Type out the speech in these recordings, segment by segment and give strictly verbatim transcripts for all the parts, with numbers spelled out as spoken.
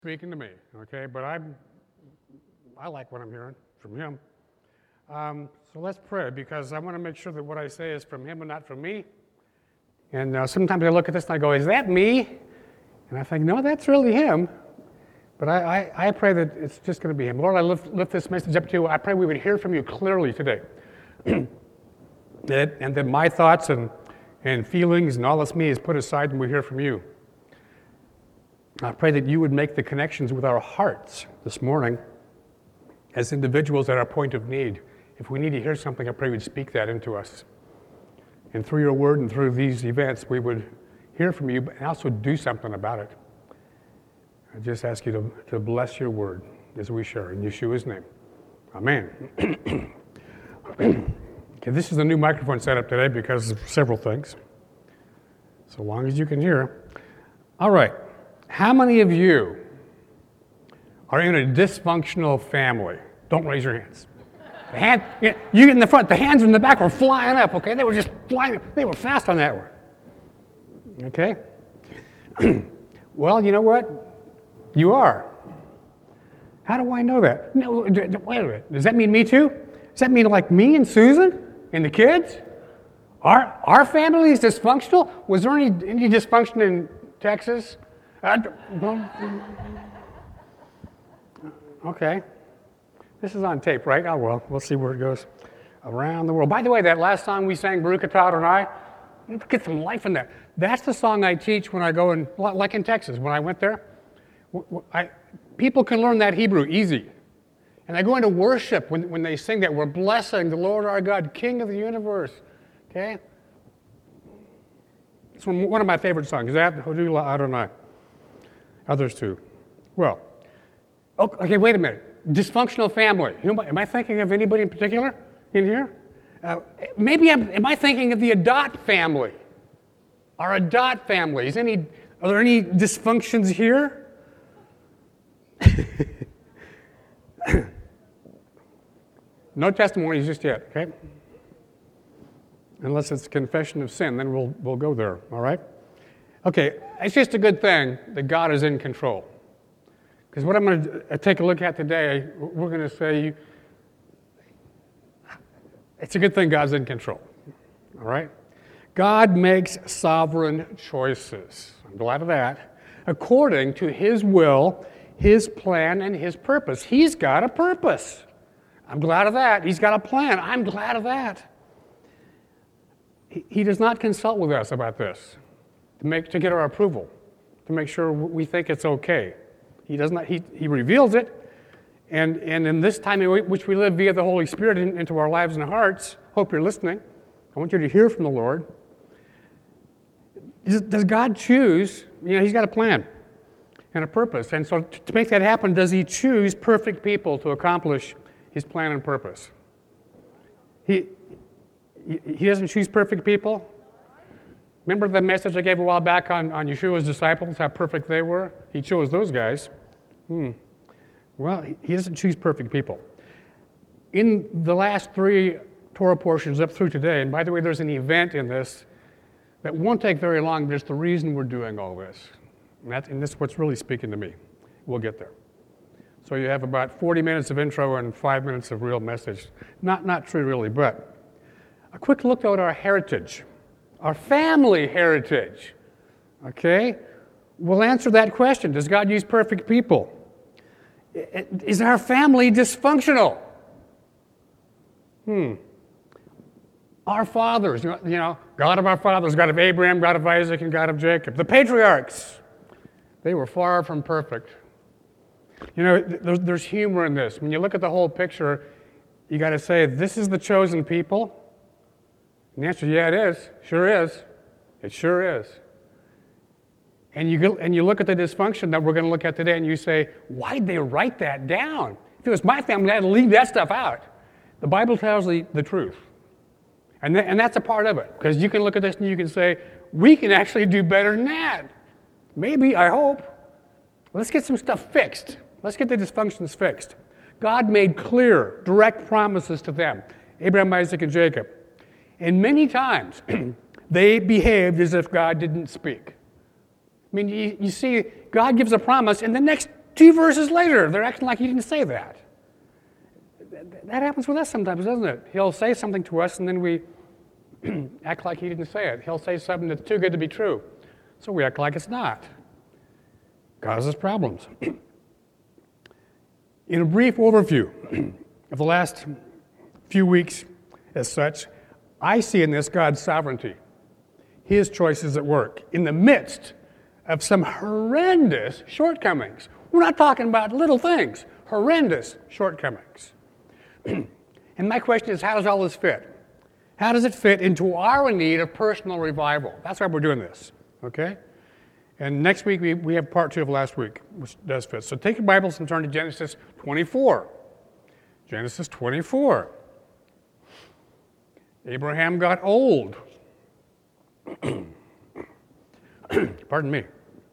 speaking to me, okay? But I'm, I like what I'm hearing from him. Um, so let's pray, because I want to make sure that what I say is from him and not from me. And uh, sometimes I look at this and I go, is that me? And I think, no, that's really him. But I, I, I pray that it's just going to be him. Lord, I lift, lift this message up to you. I pray we would hear from you clearly today. that, and that my thoughts and, and feelings and all that's me is put aside and we hear from you. I pray that you would make the connections with our hearts this morning as individuals at our point of need. If we need to hear something, I pray you'd speak that into us. And through your word and through these events, we would hear from you, but also do something about it. I just ask you to, to bless your word as we share in Yeshua's name. Amen. Okay, this is a new microphone setup today because of several things. So long as you can hear. All right. How many of you are in a dysfunctional family? Don't raise your hands. The hand, you get in the front, the hands in the back were flying up, okay? They were just flying up. They were fast on that one. Okay? Well, you know what? You are. How do I know that? No, wait a minute. Does that mean me too? Does that mean like me and Susan and the kids? Our, our family is dysfunctional? Was there any, any dysfunction in Texas? Uh, okay. This is on tape, right? Oh, well, we'll see where it goes. Around the world. By the way, that last song we sang, Baruch Atah Adonai, get some life in that. That's the song I teach when I go in, like in Texas, when I went there. I, people can learn that Hebrew easy. And I go into worship when, when they sing that. We're blessing the Lord our God, King of the universe. Okay? It's one of my favorite songs. Is that Hodula Adonai? Others too. Well, okay, wait a minute. Dysfunctional family. Am I thinking of anybody in particular in here? Uh, maybe I'm, am I thinking of the Adot family? Our Adot family. Is any, are there any dysfunctions here? No testimonies just yet, okay? Unless it's confession of sin, then we'll we'll go there, all right? Okay, it's just a good thing that God is in control. Because what I'm going to take a look at today, we're going to say, it's a good thing God's in control, all right? God makes sovereign choices. I'm glad of that. According to his will, his plan, and his purpose. He's got a purpose. I'm glad of that. He's got a plan. I'm glad of that. He, he does not consult with us about this to make to get our approval, to make sure we think it's okay. He does not. He, he reveals it, and, and in this time in which we live via the Holy Spirit in, into our lives and hearts, hope you're listening. I want you to hear from the Lord. Does, does God choose? You know, he's got a plan and a purpose. And so to make that happen, does he choose perfect people to accomplish his plan and purpose? He, he doesn't choose perfect people. Remember the message I gave a while back on, on Yeshua's disciples, how perfect they were? He chose those guys. Hmm. Well, he doesn't choose perfect people. In the last three Torah portions up through today, and by the way, there's an event in this that won't take very long, but it's the reason we're doing all this. And, that's, and this is what's really speaking to me. We'll get there. So you have about forty minutes of intro and five minutes of real message. Not, not true, really, but a quick look at our heritage, our family heritage. Okay? We'll answer that question. Does God use perfect people? Is our family dysfunctional? Hmm. Our fathers, you know, God of our fathers, God of Abraham, God of Isaac, and God of Jacob. The patriarchs, they were far from perfect. You know, there's, there's humor in this. When you look at the whole picture, you got to say, this is the chosen people? And the answer, yeah, it is. Sure is. It sure is. And you go, and you look at the dysfunction that we're going to look at today, and you say, why'd they write that down? If it was my family, I'd leave that stuff out. The Bible tells the, the truth. And, th- and that's a part of it. Because you can look at this and you can say, we can actually do better than that. Maybe, I hope. Let's get some stuff fixed. Let's get the dysfunctions fixed. God made clear, direct promises to them, Abraham, Isaac, and Jacob. And many times, they behaved as if God didn't speak. I mean, you, you see, God gives a promise, and the next two verses later, they're acting like he didn't say that. That happens with us sometimes, doesn't it? He'll say something to us, and then we act like he didn't say it. He'll say something that's too good to be true, so we act like it's not. Causes problems. In a brief overview of the last few weeks as such, I see in this God's sovereignty, his choices at work, in the midst of some horrendous shortcomings. We're not talking about little things, horrendous shortcomings. And my question is, how does all this fit? How does it fit into our need of personal revival? That's why we're doing this, okay? And next week, we, we have part two of last week, which does fit. So take your Bibles and turn to Genesis twenty-four. Genesis twenty-four. Abraham got old. Pardon me.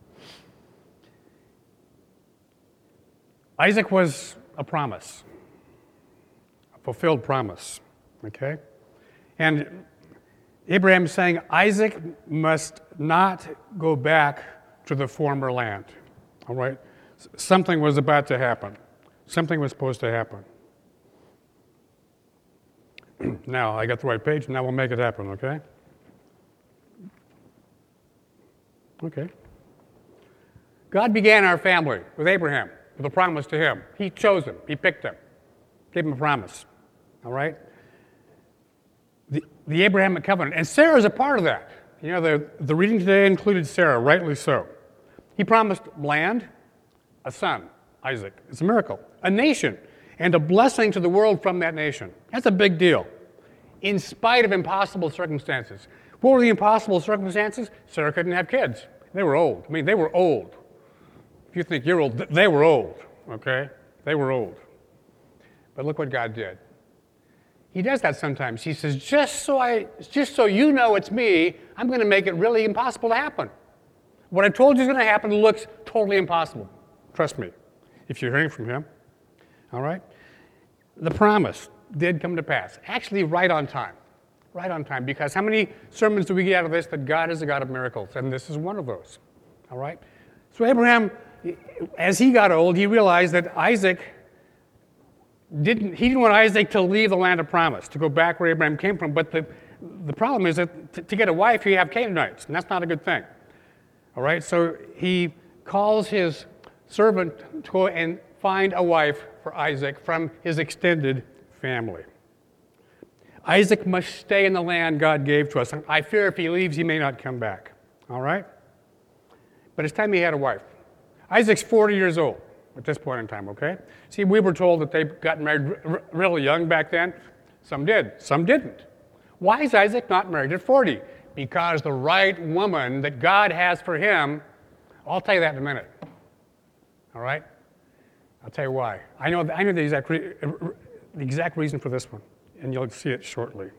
Isaac was a promise, a fulfilled promise, okay? And Abraham is saying Isaac must not go back to the former land, all right? Something was about to happen. Something was supposed to happen. Now, I got the right page, now we'll make it happen, okay? Okay. God began our family with Abraham, with a promise to him. He chose him. He picked him. Gave him a promise, all right? The, the Abrahamic covenant. And Sarah is a part of that. You know, the, the reading today included Sarah, rightly so. He promised land, a son, Isaac. It's a miracle. A nation, and a blessing to the world from that nation. That's a big deal. In spite of impossible circumstances. What were the impossible circumstances? Sarah couldn't have kids. They were old. I mean, they were old. If you think you're old, they were old, okay? They were old. But look what God did. He does that sometimes. He says, just so I, just so you know it's me, I'm going to make it really impossible to happen. What I told you is going to happen looks totally impossible. Trust me, if you're hearing from him. All right? The promise did come to pass. Actually, right on time. Right on time. Because how many sermons do we get out of this that God is a God of miracles? And this is one of those. All right? So Abraham, as he got old, he realized that Isaac didn't, he didn't want Isaac to leave the land of promise, to go back where Abraham came from. But the, the problem is that to, to get a wife, you have Canaanites, and that's not a good thing. All right? So he calls his servant to go and find a wife for Isaac from his extended family. Isaac must stay in the land God gave to us. I fear if he leaves, he may not come back. All right? But it's time he had a wife. Isaac's forty years old at this point in time, okay? See, we were told that they got married r- really young back then. Some did. Some didn't. Why is Isaac not married at forty? Because the right woman that God has for him, I'll tell you that in a minute. All right? I'll tell you why. I know, I know the, exact re- the exact reason for this one, and you'll see it shortly.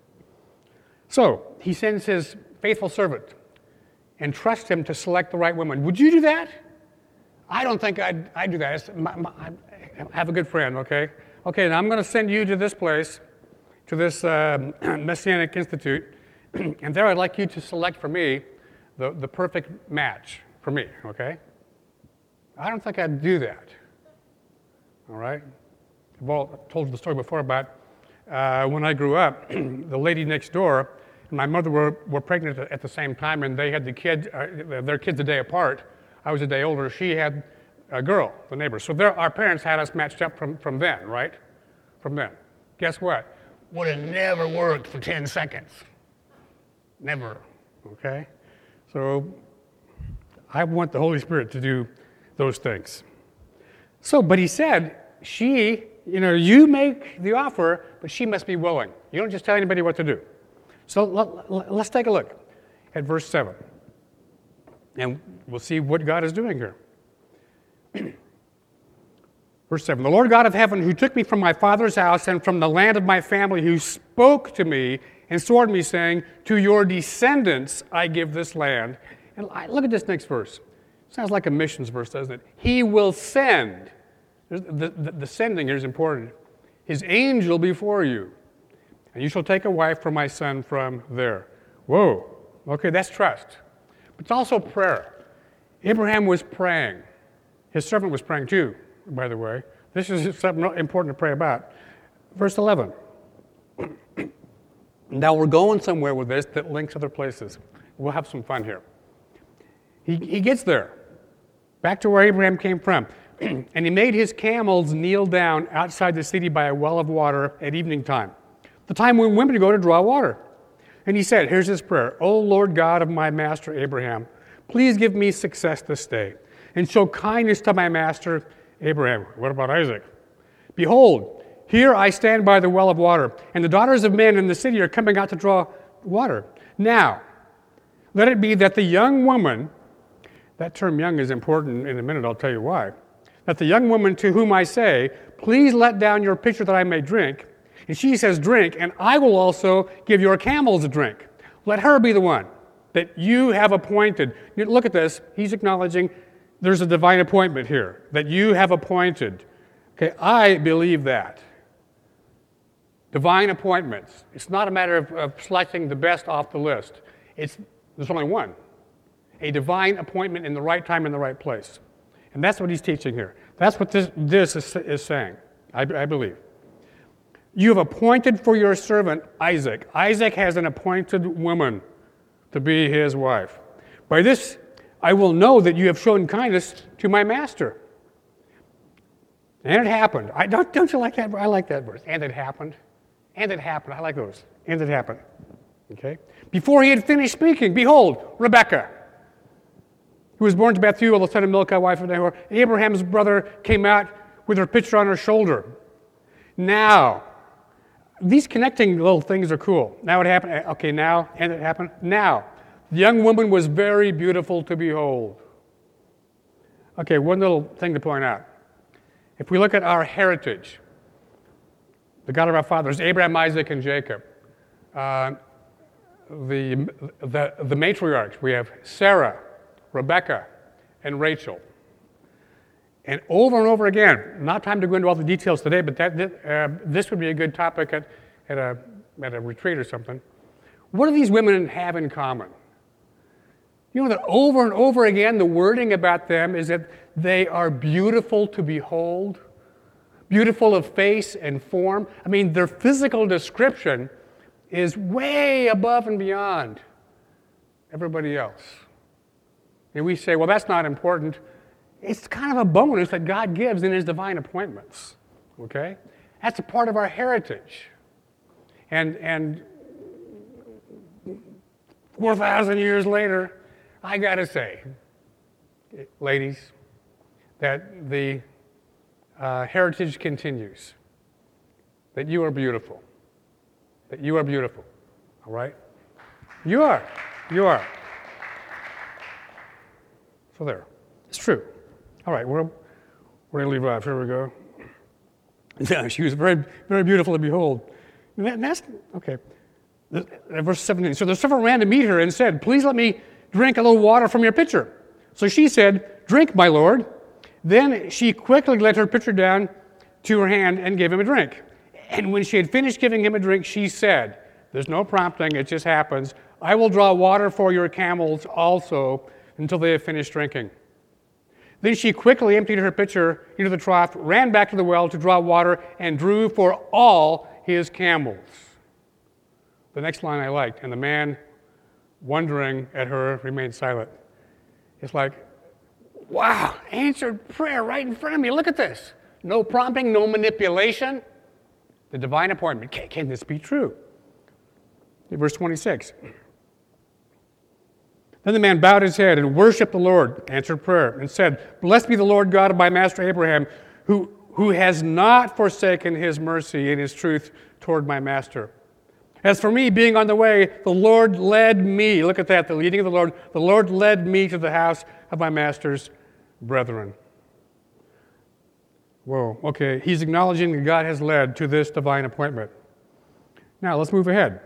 So, he sends his faithful servant and trusts him to select the right woman. Would you do that? I don't think I'd, I'd do that. It's my, my, I have a good friend, okay? Okay, now I'm going to send you to this place, to this uh, Messianic Institute, and there I'd like you to select for me the, the perfect match for me, okay? I don't think I'd do that, all right? I've all told the story before about uh, when I grew up, the lady next door and my mother were, were pregnant at the same time, and they had the kids, uh, their kids a day apart. I was a day older. She had a girl, the neighbor. So there, our parents had us matched up from, from then, right? From then. Guess what? Would have never worked for ten seconds. Never, okay? So I want the Holy Spirit to do those things. So, but he said, she, you know, you make the offer, but she must be willing. You don't just tell anybody what to do. So let, let's take a look at verse seven. And we'll see what God is doing here. Verse seven, the Lord God of heaven, who took me from my father's house and from the land of my family, who spoke to me and swore to me, saying, to your descendants I give this land. And look at this next verse. Sounds like a missions verse, doesn't it? He will send. The, the, the sending here is important. His angel before you. And you shall take a wife for my son from there. Whoa. Okay, that's trust. But it's also prayer. Abraham was praying. His servant was praying too, by the way. This is something important to pray about. Verse eleven. Now we're going somewhere with this that links other places. We'll have some fun here. He, he gets there, back to where Abraham came from. And he made his camels kneel down outside the city by a well of water at evening time, the time when women go to draw water. And he said, here's his prayer, O Lord God of my master Abraham, please give me success this day, and show kindness to my master Abraham. What about Isaac? Behold, here I stand by the well of water, and the daughters of men in the city are coming out to draw water. Now, let it be that the young woman, that term young is important in a minute, I'll tell you why, that the young woman to whom I say, please let down your pitcher that I may drink, and she says, drink, and I will also give your camels a drink. Let her be the one that you have appointed. Look at this. He's acknowledging there's a divine appointment here, that you have appointed. Okay, I believe that. Divine appointments. It's not a matter of, of selecting the best off the list. It's, there's only one. A divine appointment in the right time in the right place. And that's what he's teaching here. That's what this, this is, is saying, I, I believe. You have appointed for your servant Isaac. Isaac has an appointed woman to be his wife. By this I will know that you have shown kindness to my master. And it happened. I don't, don't you like that? I like that verse. And it happened. And it happened. I like those. And it happened. Okay? Before he had finished speaking, behold, Rebekah, who was born to Bethuel, the son of Milcah, wife of Nahor, Abraham's brother, came out with her pitcher on her shoulder. Now, these connecting little things are cool. Now it happened. Okay, now, and it happened. Now, the young woman was very beautiful to behold. Okay, one little thing to point out. If we look at our heritage, the God of our fathers, Abraham, Isaac, and Jacob, uh, the, the, the matriarchs, we have Sarah, Rebecca, and Rachel. And over and over again, not time to go into all the details today, but that, uh, this would be a good topic at, at, a, at a retreat or something. What do these women have in common? You know that over and over again, the wording about them is that they are beautiful to behold, beautiful of face and form. I mean, their physical description is way above and beyond everybody else. And we say, well, that's not important. It's kind of a bonus that God gives in his divine appointments, okay? That's a part of our heritage. And, and four thousand years later, I got to say, ladies, that the uh, heritage continues, that you are beautiful, that you are beautiful, all right? You are, you are. So there, it's true. All right, we're, we're going to leave off. Here we go. Yeah, she was very, very beautiful to behold. And that, that's, okay. Verse seventeen. So the servant ran to meet her and said, please let me drink a little water from your pitcher. So she said, drink, my lord. Then she quickly let her pitcher down to her hand and gave him a drink. And when she had finished giving him a drink, she said, there's no prompting, it just happens, I will draw water for your camels also until they have finished drinking. Then she quickly emptied her pitcher into the trough, ran back to the well to draw water, and drew for all his camels. The next line I liked, and the man, wondering at her, remained silent. It's like, wow, answered prayer right in front of me. Look at this. No prompting, no manipulation. The divine appointment. Can, can this be true? Verse twenty-six. Then the man bowed his head and worshiped the Lord, answered prayer, and said, blessed be the Lord God of my master Abraham, who, who has not forsaken his mercy and his truth toward my master. As for me, being on the way, the Lord led me, look at that, the leading of the Lord, the Lord led me to the house of my master's brethren. Whoa, okay, he's acknowledging that God has led to this divine appointment. Now, let's move ahead.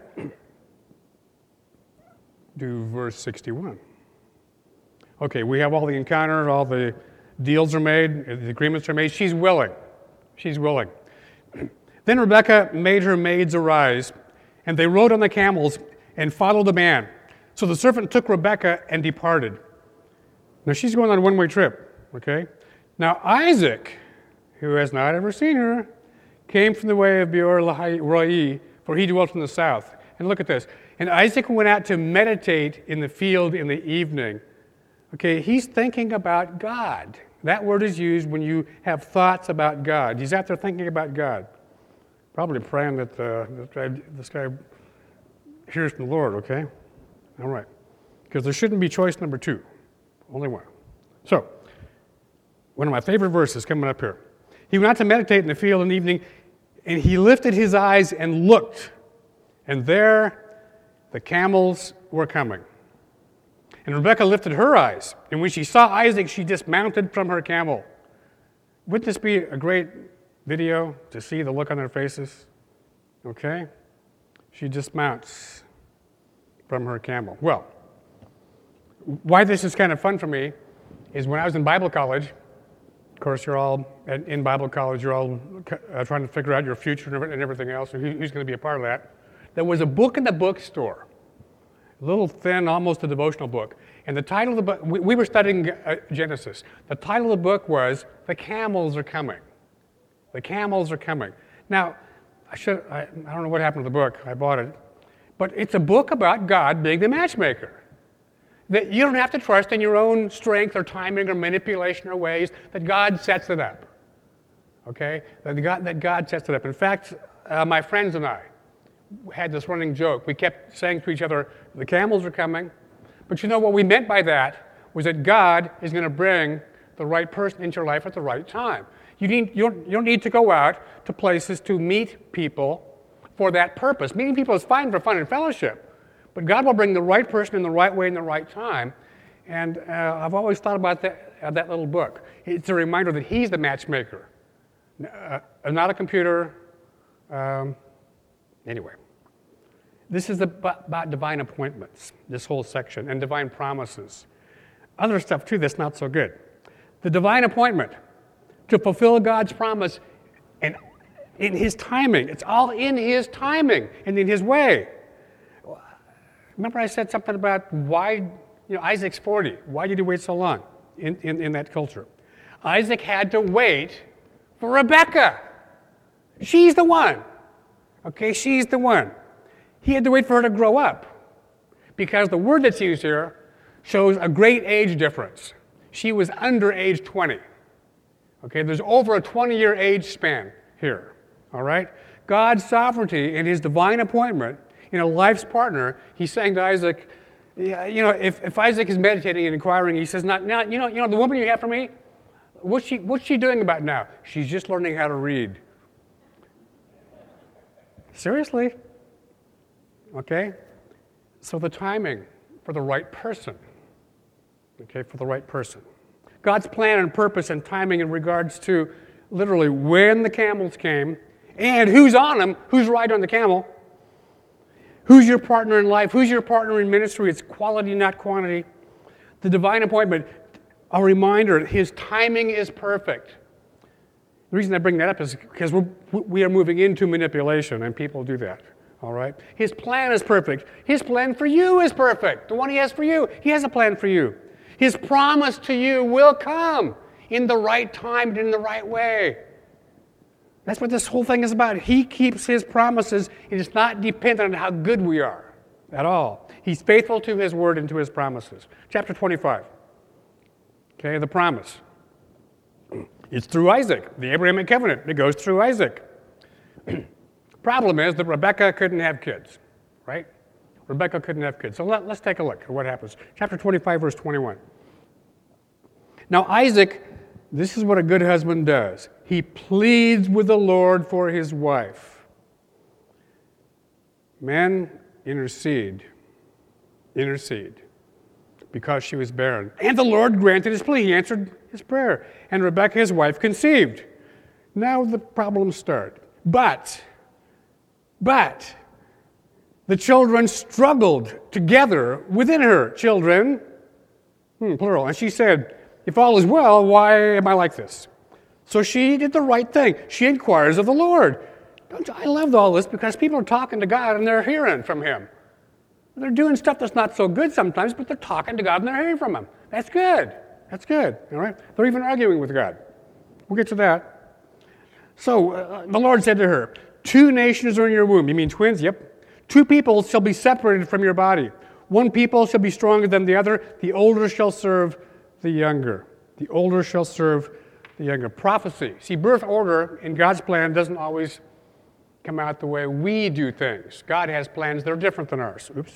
Do verse sixty-one. Okay, we have all the encounter, all the deals are made, the agreements are made. She's willing. She's willing. Then Rebekah made her maids arise, and they rode on the camels and followed the man. So the servant took Rebekah and departed. Now she's going on a one-way trip, okay? Now Isaac, who has not ever seen her, came from the way of Beer-lahai, for he dwelt in the south. And look at this. And Isaac went out to meditate in the field in the evening. Okay, he's thinking about God. That word is used when you have thoughts about God. He's out there thinking about God. Probably praying that uh, this, guy, this guy hears from the Lord, okay? All right. Because there shouldn't be choice number two. Only one. So, one of my favorite verses coming up here. He went out to meditate in the field in the evening, and he lifted his eyes and looked. And there the camels were coming. And Rebekah lifted her eyes, and when she saw Isaac, she dismounted from her camel. Wouldn't this be a great video to see the look on their faces? Okay? She dismounts from her camel. Well, why this is kind of fun for me is when I was in Bible college, of course, you're all, in Bible college, you're all uh, trying to figure out your future and everything else, and who, who's going to be a part of that. There was a book in the bookstore, a little thin, almost a devotional book. And the title of the book, we, we were studying uh, Genesis. The title of the book was, The Camels Are Coming. The Camels Are Coming. Now, I should, I, I don't know what happened to the book. I bought it. But it's a book about God being the matchmaker. That you don't have to trust in your own strength or timing or manipulation or ways, that God sets it up. Okay? That God, that God sets it up. In fact, uh, my friends and I had this running joke. We kept saying to each other, the camels are coming. But you know what we meant by that was that God is going to bring the right person into your life at the right time. You, need, you, don't, you don't need to go out to places to meet people for that purpose. Meeting people is fine for fun and fellowship. But God will bring the right person in the right way in the right time. And uh, I've always thought about that, uh, that little book. It's a reminder that He's the matchmaker, uh, not a computer. Um, anyway, this is about divine appointments, this whole section, and divine promises. Other stuff, too, that's not so good. The divine appointment to fulfill God's promise and in His timing. It's all in His timing and in His way. Remember I said something about why, you know, Isaac's forty. Why did he wait so long in, in, in that culture? Isaac had to wait for Rebekah. She's the one. Okay, she's the one. He had to wait for her to grow up because the word that's used here shows a great age difference. She was under age twenty. Okay, there's over a twenty-year age span here. All right? God's sovereignty and His divine appointment in a life's partner, He's saying to Isaac, yeah, you know, if, if Isaac is meditating and inquiring, he says, not, now, you know, you know, the woman you have for me, what's she, what's she doing about now? She's just learning how to read. Seriously? Okay? So the timing for the right person. Okay, for the right person. God's plan and purpose and timing in regards to literally when the camels came and who's on them, who's riding on the camel, who's your partner in life, who's your partner in ministry. It's quality, not quantity. The divine appointment, a reminder, His timing is perfect. The reason I bring that up is because we're, we are moving into manipulation, and people do that, all right? His plan is perfect. His plan for you is perfect. The one He has for you, He has a plan for you. His promise to you will come in the right time and in the right way. That's what this whole thing is about. He keeps His promises. It is not dependent on how good we are at all. He's faithful to His word and to His promises. Chapter twenty-five. Okay, the promise. It's through Isaac, the Abrahamic covenant. It goes through Isaac. Problem is that Rebekah couldn't have kids, right? Rebekah couldn't have kids. So let, let's take a look at what happens. Chapter twenty-five, verse twenty-one. Now Isaac, this is what a good husband does. He pleads with the Lord for his wife. Men, intercede. Intercede. Because she was barren. And the Lord granted his plea. He answered his prayer. And Rebekah, his wife, conceived. Now the problems start. But, but, the children struggled together within her. Children, hmm, plural. And she said, if all is well, why am I like this? So she did the right thing. She inquires of the Lord. Don't you, I loved all this because people are talking to God and they're hearing from Him. They're doing stuff that's not so good sometimes, but they're talking to God and they're hearing from Him. That's good. That's good. All right? They're even arguing with God. We'll get to that. So uh, the Lord said to her, two nations are in your womb. You mean twins? Yep. Two people shall be separated from your body. One people shall be stronger than the other. The older shall serve the younger. The older shall serve the younger. Prophecy. See, birth order in God's plan doesn't always come out the way we do things. God has plans that are different than ours. Oops.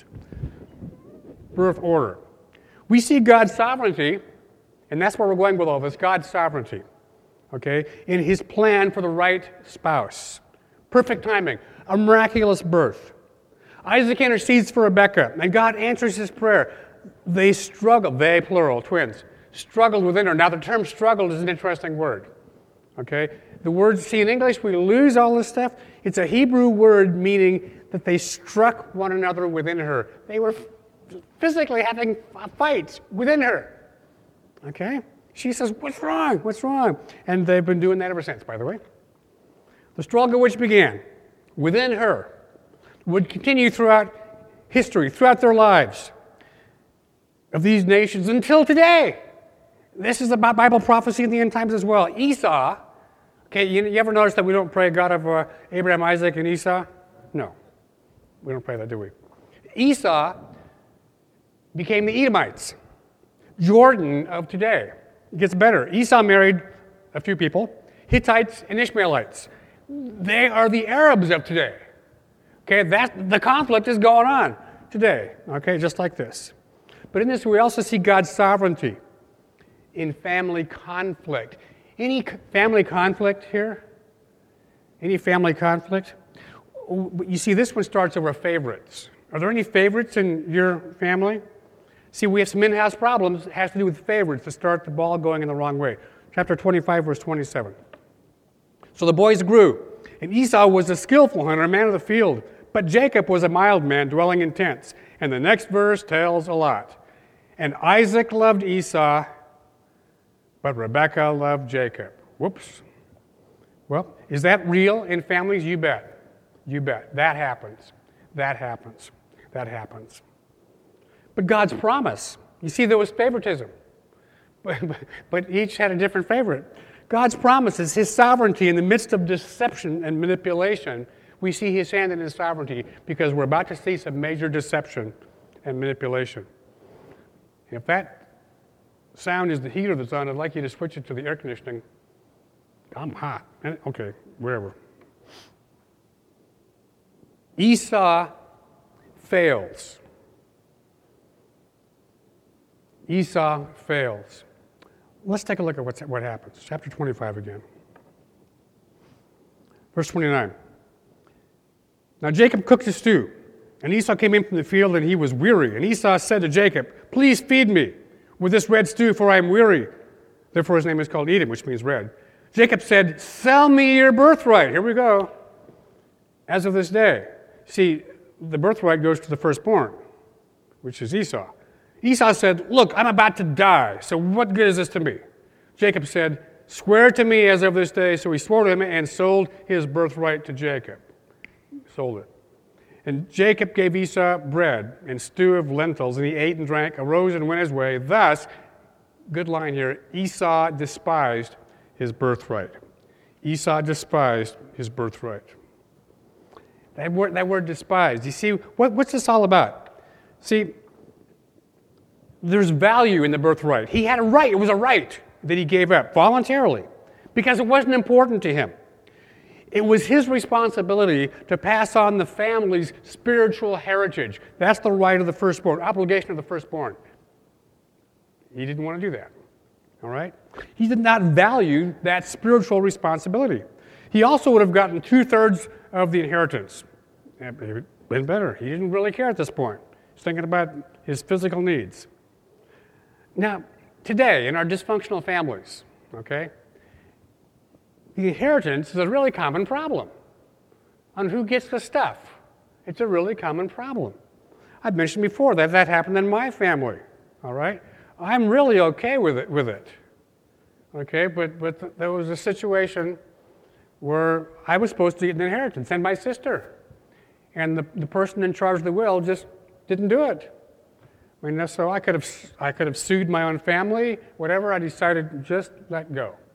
Birth order. We see God's sovereignty, and that's where we're going with all this, God's sovereignty, okay, in his plan for the right spouse. Perfect timing, a miraculous birth. Isaac intercedes for Rebekah, and God answers his prayer. They struggled, they, plural, twins, struggled within her. Now, the term struggled is an interesting word, okay? The word, see, in English, we lose all this stuff. It's a Hebrew word meaning that they struck one another within her. They were physically having fights within her, okay? She says, what's wrong? What's wrong? And they've been doing that ever since, by the way. The struggle which began within her would continue throughout history, throughout their lives of these nations until today. This is about Bible prophecy in the end times as well. Esau, okay, you, you ever notice that we don't pray God of uh, Abraham, Isaac, and Esau? No, we don't pray that, do we? Esau became the Edomites, Jordan of today. It gets better. Esau married a few people, Hittites and Ishmaelites. They are the Arabs of today. Okay, that the conflict is going on today, okay, just like this. But in this, we also see God's sovereignty in family conflict. Any family conflict here? Any family conflict? You see, this one starts over favorites. Are there any favorites in your family? See, we have some in-house problems. It has to do with favorites that start the ball going in the wrong way. Chapter twenty-five, verse twenty-seven. So the boys grew, and Esau was a skillful hunter, a man of the field. But Jacob was a mild man, dwelling in tents. And the next verse tells a lot. And Isaac loved Esau, but Rebekah loved Jacob. Whoops. Well, is that real in families? You bet. You bet. That happens. That happens. That happens. But God's promise, you see, there was favoritism. But, but, but each had a different favorite. God's promise is his sovereignty in the midst of deception and manipulation. We see his hand in his sovereignty because we're about to see some major deception and manipulation. If that sound is the heater that's on, I'd like you to switch it to the air conditioning. I'm hot. Okay, wherever. Esau fails. Esau fails. Let's take a look at what's, what happens. Chapter twenty-five again. Verse twenty-nine. Now Jacob cooked a stew, and Esau came in from the field, and he was weary. And Esau said to Jacob, please feed me with this red stew, for I am weary. Therefore his name is called Edom, which means red. Jacob said, sell me your birthright. Here we go. As of this day. See, the birthright goes to the firstborn, which is Esau. Esau said, look, I'm about to die, so what good is this to me? Jacob said, swear to me as of this day. So he swore to him and sold his birthright to Jacob. Sold it. And Jacob gave Esau bread and stew of lentils, and he ate and drank, arose and went his way. Thus, good line here, Esau despised his birthright. Esau despised his birthright. That word, that word despised. You see, what, what's this all about? See, there's value in the birthright. He had a right. It was a right that he gave up voluntarily because it wasn't important to him. It was his responsibility to pass on the family's spiritual heritage. That's the right of the firstborn, obligation of the firstborn. He didn't want to do that, all right? He did not value that spiritual responsibility. He also would have gotten two-thirds of the inheritance. It would have been better. He didn't really care at this point. He's thinking about his physical needs. Now, today, in our dysfunctional families, okay, the inheritance is a really common problem. On who gets the stuff. It's a really common problem. I've mentioned before that that happened in my family, all right? I'm really okay with it, with it. Okay, but, but th- there was a situation where I was supposed to get an inheritance, and my sister. And the, the person in charge of the will just didn't do it. I mean, so I could have I could have sued my own family, whatever. I decided just let go.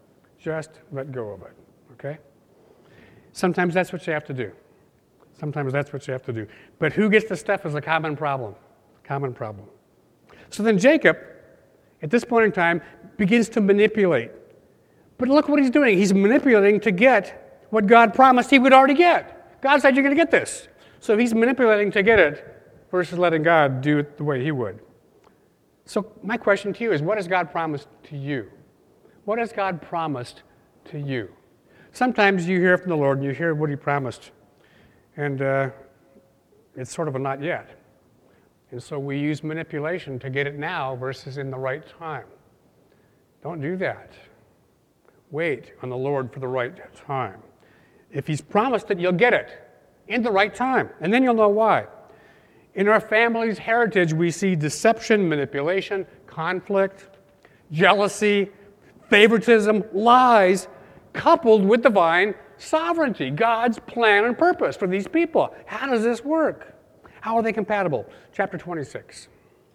Just let go of it, okay? Sometimes that's what you have to do. Sometimes that's what you have to do. But who gets the stuff is a common problem. Common problem. So then Jacob, at this point in time, begins to manipulate. But look what he's doing. He's manipulating to get what God promised he would already get. God said, you're going to get this. So he's manipulating to get it versus letting God do it the way he would. So my question to you is, what has God promised to you? What has God promised to you? Sometimes you hear from the Lord and you hear what he promised. And uh, it's sort of a not yet. And so we use manipulation to get it now versus in the right time. Don't do that. Wait on the Lord for the right time. If he's promised it, you'll get it in the right time. And then you'll know why. In our family's heritage, we see deception, manipulation, conflict, jealousy, favoritism, lies, coupled with divine sovereignty, God's plan and purpose for these people. How does this work? How are they compatible? Chapter twenty-six.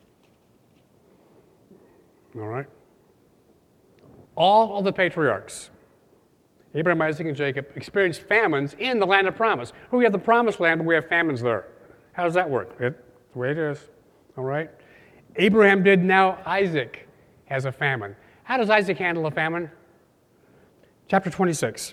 All right. All of the patriarchs, Abraham, Isaac, and Jacob, experienced famines in the land of promise. We have the promised land, but we have famines there. How does that work? It's the way it is. All right. Abraham did, now Isaac has a famine. How does Isaac handle a famine? Chapter twenty-six.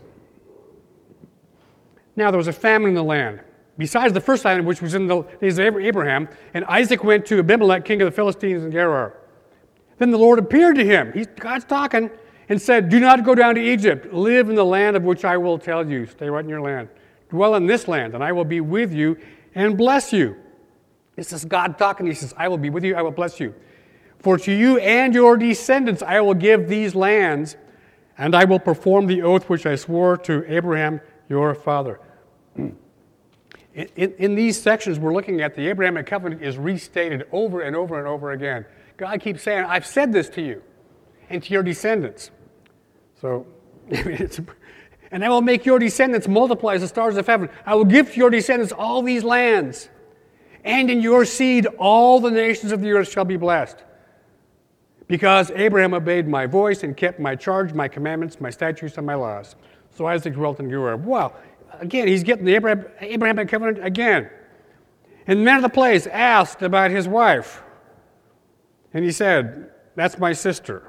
Now there was a famine in the land, besides the first famine, which was in the days of Abraham, and Isaac went to Abimelech, king of the Philistines, in Gerar. Then the Lord appeared to him. He's, God's talking, and said, do not go down to Egypt. Live in the land of which I will tell you. Stay right in your land. Dwell in this land, and I will be with you and bless you. This is God talking. He says, I will be with you, I will bless you. For to you and your descendants I will give these lands, and I will perform the oath which I swore to Abraham your father. In, in, in these sections we're looking at, the Abrahamic covenant is restated over and over and over again. God keeps saying, I've said this to you and to your descendants. So, it's, and I will make your descendants multiply as the stars of heaven. I will give to your descendants all these lands, and in your seed all the nations of the earth shall be blessed. Because Abraham obeyed my voice and kept my charge, my commandments, my statutes, and my laws. So Isaac dwelt in Gerar. Wow. Again, he's getting the Abraham, Abrahamic covenant again. And the man of the place asked about his wife. And he said, that's my sister.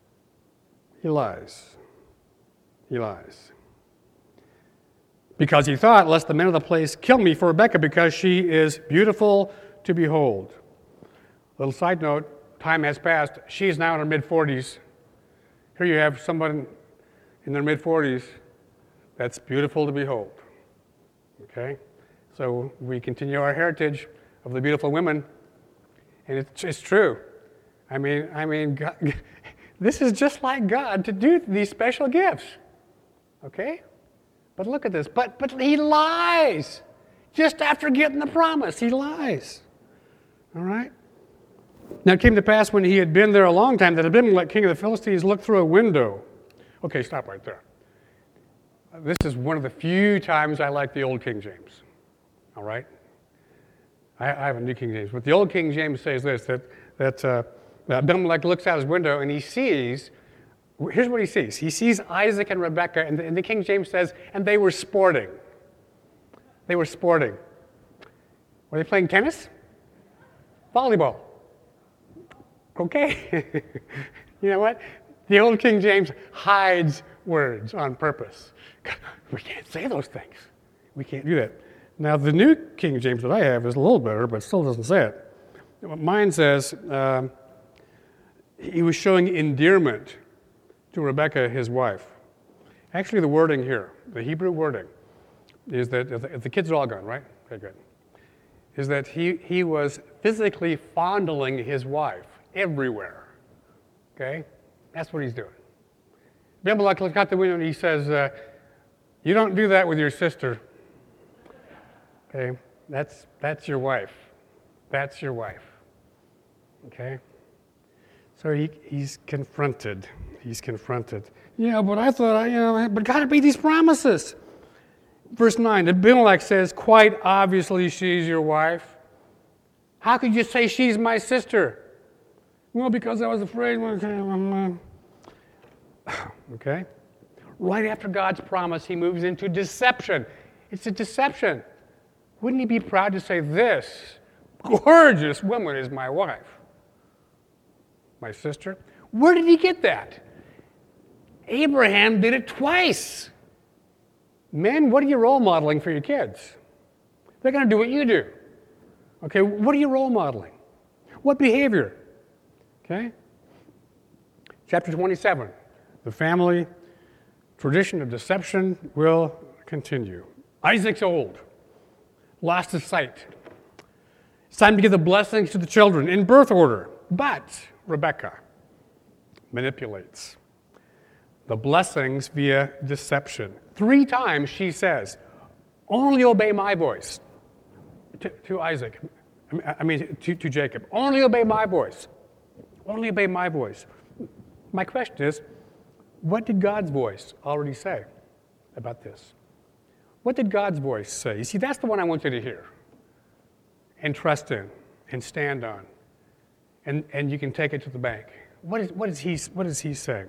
He lies. He lies. Because he thought, lest the men of the place kill me for Rebekah, because she is beautiful to behold. Little side note, time has passed. She is now in her mid-forties. Here you have someone in their mid-forties that's beautiful to behold. Okay? So we continue our heritage of the beautiful women, and it's, it's true. I mean, I mean, God, this is just like God to do these special gifts. Okay? But look at this. But but he lies. Just after getting the promise, he lies. All right? Now it came to pass when he had been there a long time that Abimelech, king of the Philistines, looked through a window. Okay, stop right there. This is one of the few times I like the old King James. All right? I, I have a new King James. But the old King James says this, that, that uh, Abimelech looks out his window and he sees, here's what he sees. He sees Isaac and Rebekah, and the, and the King James says, and they were sporting. They were sporting. Were they playing tennis? Volleyball. Okay. You know what? The old King James hides words on purpose. We can't say those things. We can't do that. Now, the new King James that I have is a little better, but still doesn't say it. Mine says, um, he was showing endearment to Rebekah, his wife. Actually, the wording here, the Hebrew wording, is that, if the kids are all gone, right? Okay, good. Is that he, he was physically fondling his wife everywhere. Okay? That's what he's doing. Abimelech looks out the window and he says, uh, you don't do that with your sister. Okay? That's, that's your wife. That's your wife. Okay? So he, he's confronted. He's confronted. Yeah, but I thought, I, you know, but God made these promises. Verse nine, Abimelech says, quite obviously she's your wife. How could you say she's my sister? Well, because I was afraid. Okay. Right after God's promise, he moves into deception. It's a deception. Wouldn't he be proud to say, this gorgeous woman is my wife, my sister? Where did he get that? Abraham did it twice. Men, what are you role modeling for your kids? They're going to do what you do. Okay, what are you role modeling? What behavior? Okay? Chapter twenty-seven. The family tradition of deception will continue. Isaac's old. Lost his sight. It's time to give the blessings to the children in birth order. But Rebekah manipulates the blessings via deception. Three times she says, only obey my voice to, to Isaac. I mean, to, to Jacob. Only obey my voice. Only obey my voice. My question is, what did God's voice already say about this? What did God's voice say? You see, that's the one I want you to hear and trust in and stand on. And, and you can take it to the bank. What is, what is he, what is he saying?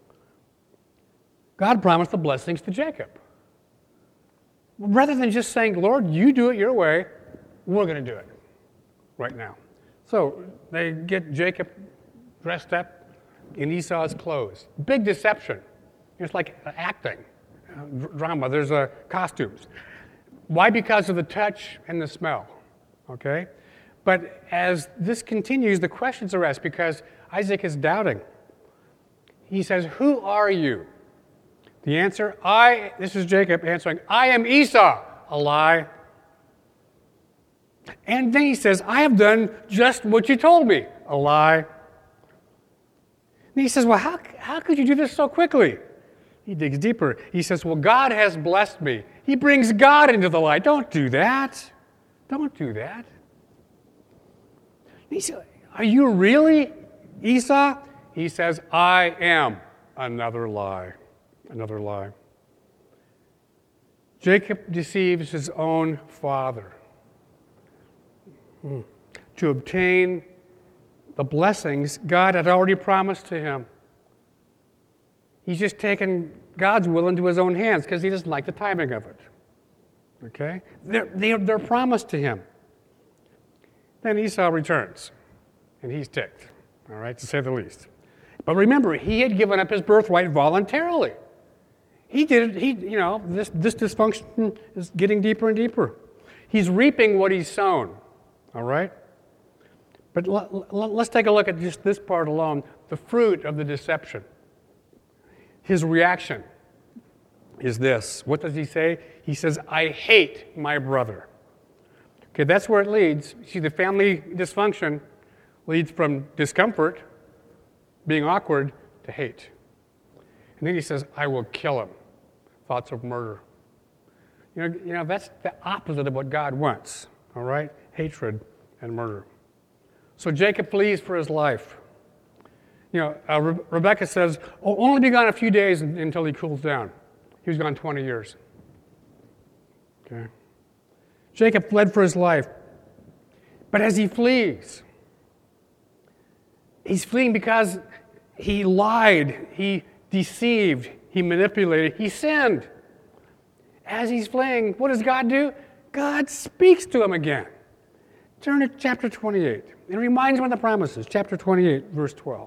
God promised the blessings to Jacob. Rather than just saying, Lord, you do it your way, we're going to do it right now. So they get Jacob dressed up in Esau's clothes. Big deception. It's like acting, uh, drama. There's uh, costumes. Why? Because of the touch and the smell. Okay? But as this continues, the questions are asked because Isaac is doubting. He says, who are you? The answer, I, this is Jacob answering, I am Esau. A lie. And then he says, I have done just what you told me. A lie. And he says, well, how, how could you do this so quickly? He digs deeper. He says, well, God has blessed me. He brings God into the lie. Don't do that. Don't do that. And he said, are you really Esau? He says, I am. Another lie. Another lie. Jacob deceives his own father hmm. to obtain the blessings God had already promised to him. He's just taken God's will into his own hands because he doesn't like the timing of it. Okay? They're, they're, they're promised to him. Then Esau returns, and he's ticked, all right, to say the least. But remember, he had given up his birthright voluntarily. He did it, he, you know, this, this dysfunction is getting deeper and deeper. He's reaping what he's sown, all right? But l- l- let's take a look at just this part alone, the fruit of the deception. His reaction is this. What does he say? He says, I hate my brother. Okay, that's where it leads. See, the family dysfunction leads from discomfort, being awkward, to hate. And then he says, I will kill him. Thoughts of murder. You know, you know, that's the opposite of what God wants, all right? Hatred and murder. So Jacob flees for his life. You know, uh, Re- Rebekah says, oh, only be gone a few days until he cools down. He was gone twenty years. Okay. Jacob fled for his life. But as he flees, he's fleeing because he lied, he deceived, he manipulated, he sinned. As he's fleeing, what does God do? God speaks to him again. Turn to chapter twenty-eight. It reminds him of the promises. Chapter twenty-eight, verse twelve.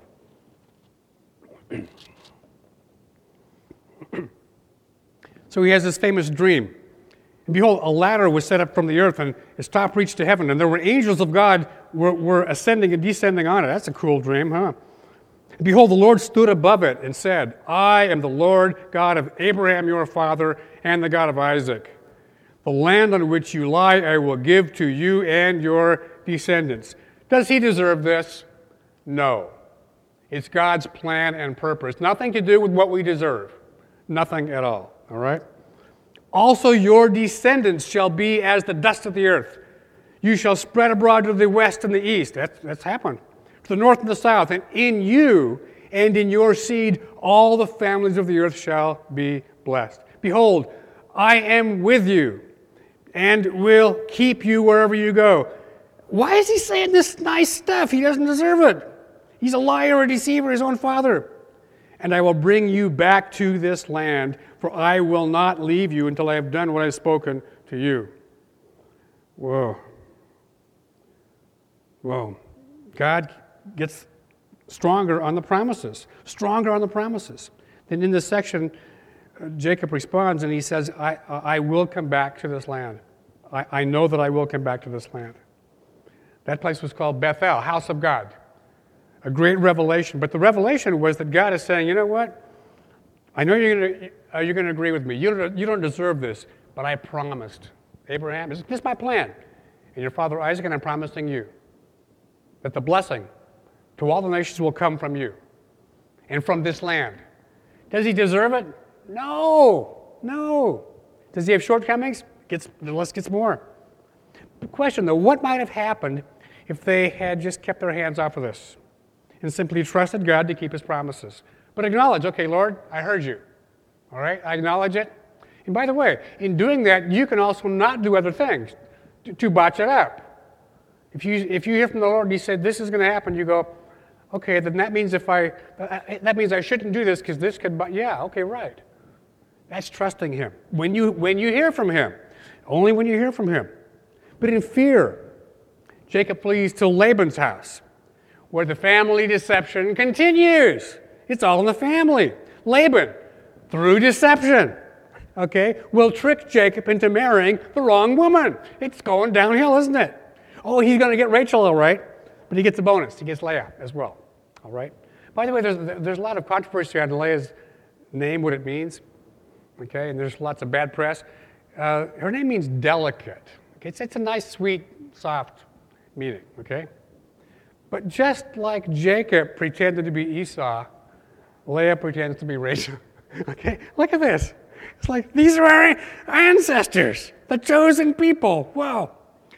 So he has this famous dream. And behold, a ladder was set up from the earth, and its top reached to heaven, and there were angels of God were, were ascending and descending on it. That's a cool dream, huh? And behold, the Lord stood above it and said, I am the Lord God of Abraham your father and the God of Isaac. The land on which you lie I will give to you and your descendants. Does he deserve this? No. It's God's plan and purpose. Nothing to do with what we deserve. Nothing at all. All right? Also your descendants shall be as the dust of the earth. You shall spread abroad to the west and the east. That's, that's happened. To the north and the south. And in you and in your seed all the families of the earth shall be blessed. Behold, I am with you and will keep you wherever you go. Why is he saying this nice stuff? He doesn't deserve it. He's a liar, a deceiver, his own father. and I will bring you back to this land, for I will not leave you until I have done what I have spoken to you. Whoa. Whoa. God gets stronger on the promises, stronger on the promises. Then in this section, uh, Jacob responds and he says, I, I will come back to this land. I, I know that I will come back to this land. That place was called Bethel, house of God. A great revelation. But the revelation was that God is saying, you know what? I know you're going to uh, you're going to agree with me. You don't, you don't deserve this, but I promised Abraham, this is my plan, and your father Isaac, and I'm promising you that the blessing to all the nations will come from you and from this land. Does he deserve it? No. No. Does he have shortcomings? Gets, the list gets more. The question, though, what might have happened if they had just kept their hands off of this and simply trusted God to keep his promises? But acknowledge, okay, Lord, I heard you. All right? I acknowledge it. And by the way, in doing that, you can also not do other things to, to botch it up. If you if you hear from the Lord and he said, this is going to happen, you go, okay, then that means if I, that means I shouldn't do this because this could, yeah, okay, right. That's trusting him. When you when you hear from him, only when you hear from him. But in fear, Jacob flees to Laban's house, where the family deception continues. It's all in the family. Laban, through deception, okay, will trick Jacob into marrying the wrong woman. It's going downhill, isn't it? Oh, he's going to get Rachel, all right, but he gets a bonus. He gets Leah as well, all right? By the way, there's, there's a lot of controversy on Leah's name, what it means, okay, and there's lots of bad press. Uh, her name means delicate. Okay? It's, it's a nice, sweet, soft meaning, okay? But just like Jacob pretended to be Esau, Leah pretends to be Rachel, okay? Look at this. It's like, these are our ancestors, the chosen people. Wow.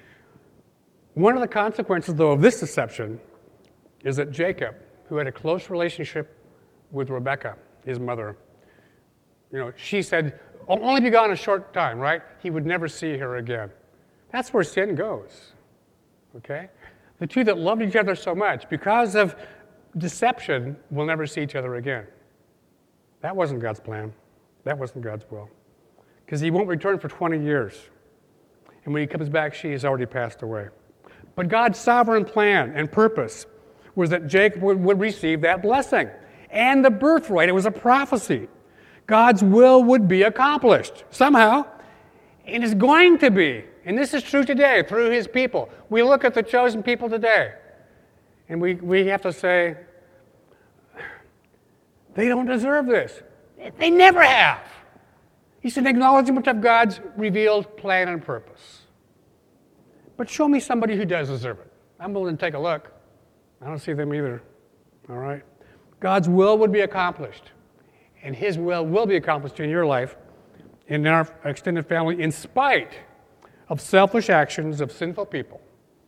One of the consequences, though, of this deception is that Jacob, who had a close relationship with Rebekah, his mother, you know, she said, I'll only be gone a short time, right? He would never see her again. That's where sin goes, okay? The two that loved each other so much, because of deception, will never see each other again. That wasn't God's plan. That wasn't God's will. Because he won't return for twenty years. And when he comes back, she has already passed away. But God's sovereign plan and purpose was that Jacob would, would receive that blessing and the birthright. It was a prophecy. God's will would be accomplished somehow, and it's going to be. And this is true today through his people. We look at the chosen people today, and we, we have to say, they don't deserve this. They never have. It's an acknowledgement of God's revealed plan and purpose. But show me somebody who does deserve it. I'm willing to take a look. I don't see them either. All right? God's will would be accomplished. And his will will be accomplished in your life, in our extended family, in spite of selfish actions of sinful people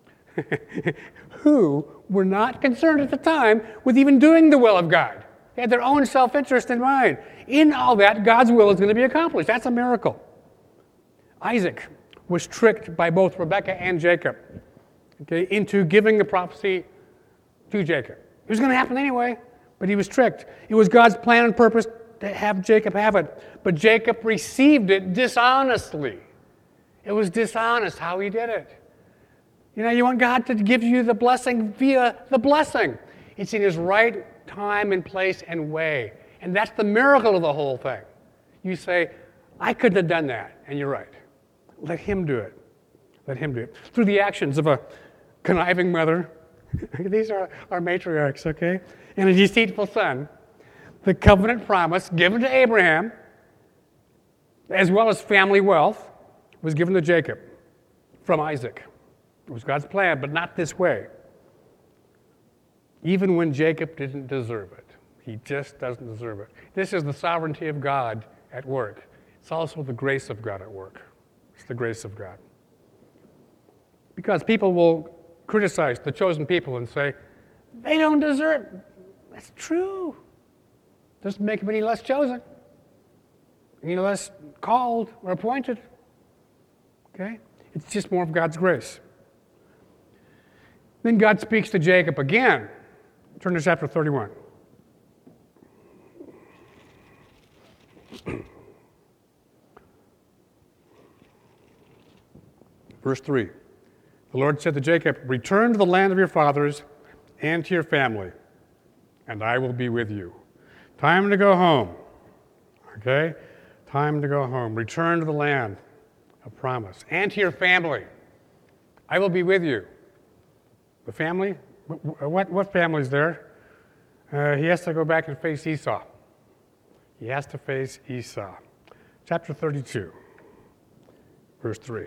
who were not concerned at the time with even doing the will of God. They had their own self-interest in mind. In all that, God's will is going to be accomplished. That's a miracle. Isaac was tricked by both Rebekah and Jacob, okay, into giving the prophecy to Jacob. It was going to happen anyway, but he was tricked. It was God's plan and purpose to have Jacob have it, but Jacob received it dishonestly. It was dishonest how he did it. You know, you want God to give you the blessing via the blessing. It's in his right time and place and way. And that's the miracle of the whole thing. You say, I couldn't have done that. And you're right. Let him do it. Let him do it. Through the actions of a conniving mother. These are our matriarchs, okay? And a deceitful son. The covenant promise given to Abraham, as well as family wealth, was given to Jacob from Isaac. It was God's plan, but not this way. Even when Jacob didn't deserve it. He just doesn't deserve it. This is the sovereignty of God at work. It's also the grace of God at work. It's the grace of God. Because people will criticize the chosen people and say, they don't deserve it. That's true. Doesn't make them any less chosen, any less called or appointed. Okay? It's just more of God's grace. Then God speaks to Jacob again. Turn to chapter thirty-one. Verse three. The Lord said to Jacob, return to the land of your fathers and to your family, and I will be with you. Time to go home. Okay? Time to go home. Return to the land of promise and to your family. I will be with you. The family? What, what family is there? Uh, he has to go back and face Esau. He has to face Esau. Chapter thirty-two, verse three.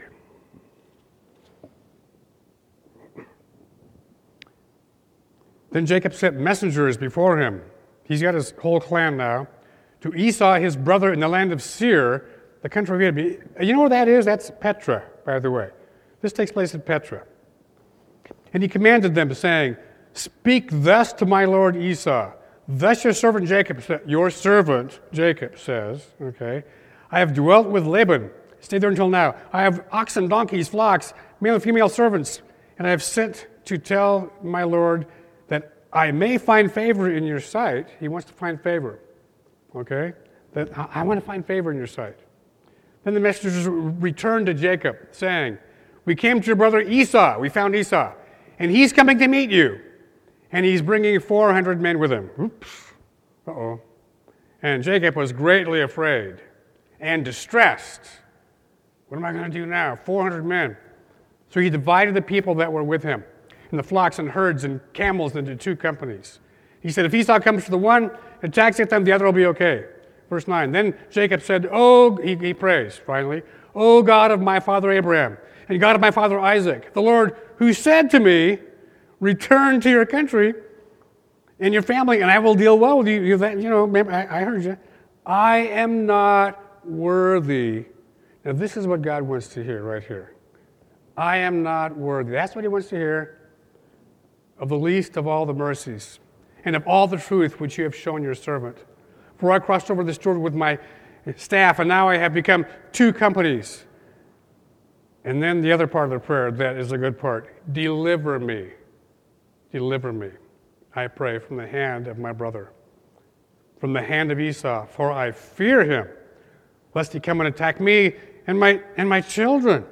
Then Jacob sent messengers before him. He's got his whole clan now. To Esau, his brother, in the land of Seir, the country of Edom. You know where that is? That's Petra, by the way. This takes place in Petra. And he commanded them, saying, speak thus to my lord Esau. Thus your servant Jacob, your servant Jacob says, okay, I have dwelt with Laban, stayed there until now. I have oxen, donkeys, flocks, male and female servants, and I have sent to tell my lord that I may find favor in your sight. He wants to find favor, okay? That I want to find favor in your sight. Then the messengers returned to Jacob, saying, we came to your brother Esau. We found Esau, and he's coming to meet you. And he's bringing four hundred men with him. Oops. Uh-oh. And Jacob was greatly afraid and distressed. What am I going to do now? four hundred men. So he divided the people that were with him, and the flocks and herds and camels into two companies. He said, if Esau comes to the one, attacks at them, the other will be okay. Verse nine. Then Jacob said, oh, he, he prays, finally, O God of my father Abraham, and God of my father Isaac, the Lord who said to me, return to your country and your family, and I will deal well with you. You, that, you know, I, I heard you. I am not worthy. Now, this is what God wants to hear right here. I am not worthy. That's what he wants to hear. Of the least of all the mercies, and of all the truth which you have shown your servant. For I crossed over this Jordan with my staff, and now I have become two companies. And then the other part of the prayer, that is a good part. Deliver me. Deliver me, I pray, from the hand of my brother, from the hand of Esau, for I fear him, lest he come and attack me and my and my children.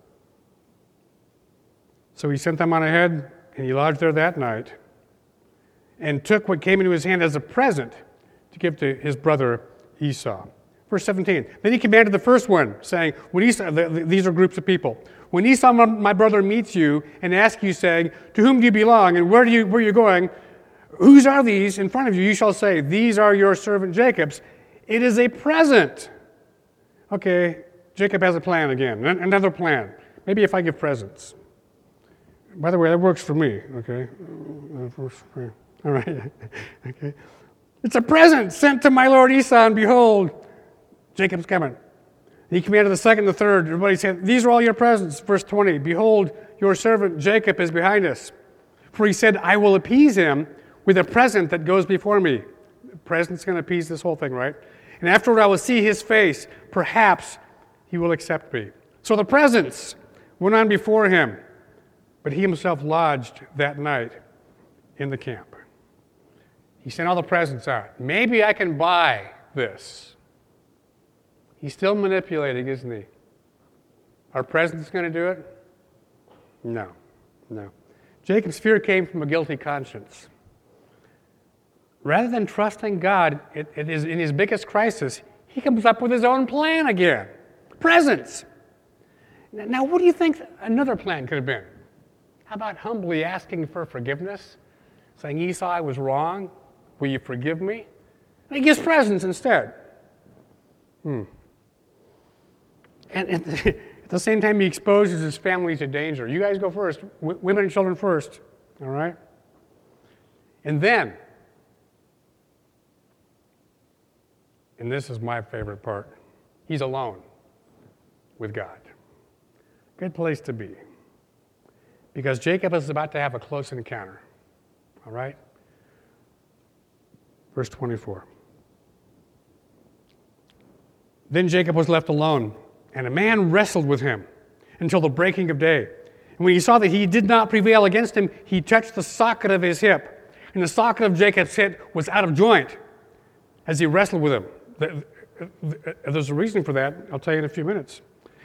So he sent them on ahead, and he lodged there that night, and took what came into his hand as a present to give to his brother Esau. Verse seventeen, then he commanded the first one, saying, when Esau, these are groups of people, when Esau, my brother, meets you and asks you, saying, to whom do you belong, and where do you where are you going? Whose are these in front of you? You shall say, these are your servant Jacob's. It is a present. Okay, Jacob has a plan again, another plan. Maybe if I give presents. By the way, that works for me, okay? All right, okay. It's a present sent to my lord Esau, and behold, Jacob's coming. He commanded the second and the third. Everybody said, these are all your presents. Verse twenty, behold, your servant Jacob is behind us. For he said, I will appease him with a present that goes before me. The present's going to appease this whole thing, right? And afterward I will see his face. Perhaps he will accept me. So the presents went on before him, but he himself lodged that night in the camp. He sent all the presents out. Maybe I can buy this. He's still manipulating, isn't he? Are presents going to do it? No, no. Jacob's fear came from a guilty conscience. Rather than trusting God it, it is in his biggest crisis, he comes up with his own plan again. Presents. Now, what do you think another plan could have been? How about humbly asking for forgiveness? Saying, Esau, I was wrong. Will you forgive me? And he gives presents instead. Hmm. And at the, at the same time, he exposes his family to danger. You guys go first. W- women and children first. All right? And then, and this is my favorite part, he's alone with God. Good place to be. Because Jacob is about to have a close encounter. All right? Verse twenty-four. Then Jacob was left alone, and a man wrestled with him until the breaking of day. And when he saw that he did not prevail against him, he touched the socket of his hip. And the socket of Jacob's hip was out of joint as he wrestled with him. There's a reason for that. I'll tell you in a few minutes.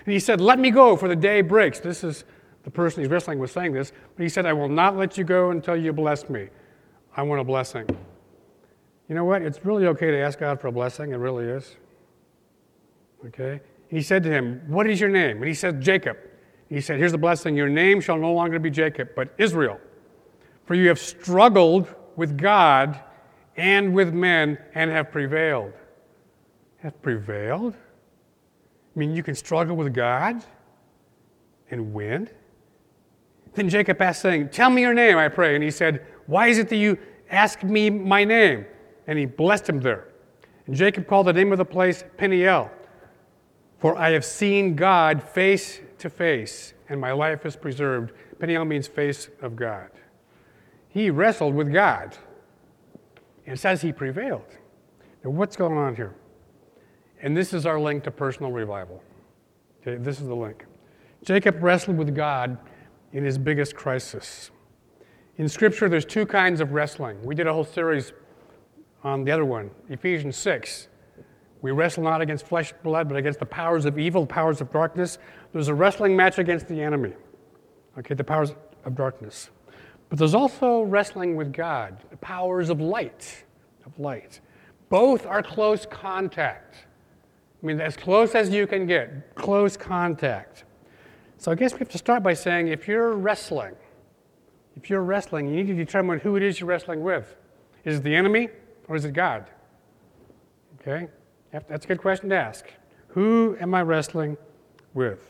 And he said, let me go, for the day breaks. This is the person he's wrestling with saying this. But he said, I will not let you go until you bless me. I want a blessing. You know what? It's really okay to ask God for a blessing. It really is. Okay? And he said to him, what is your name? And he said, Jacob. And he said, here's the blessing. Your name shall no longer be Jacob, but Israel. For you have struggled with God and with men and have prevailed. Have prevailed? I mean, you can struggle with God and win? Then Jacob asked, saying, tell me your name, I pray. And he said, why is it that you ask me my name? And he blessed him there. And Jacob called the name of the place Peniel. For I have seen God face to face, and my life is preserved. Peniel means face of God. He wrestled with God. And it says he prevailed. Now, what's going on here? And this is our link to personal revival. Okay, this is the link. Jacob wrestled with God in his biggest crisis. In Scripture, there's two kinds of wrestling. We did a whole series on the other one, Ephesians six. We wrestle not against flesh and blood, but against the powers of evil, the powers of darkness. There's a wrestling match against the enemy, okay, the powers of darkness. But there's also wrestling with God, the powers of light, of light. Both are close contact. I mean, as close as you can get, close contact. So I guess we have to start by saying, if you're wrestling, if you're wrestling, you need to determine who it is you're wrestling with. Is it the enemy or is it God? Okay? That's a good question to ask. Who am I wrestling with?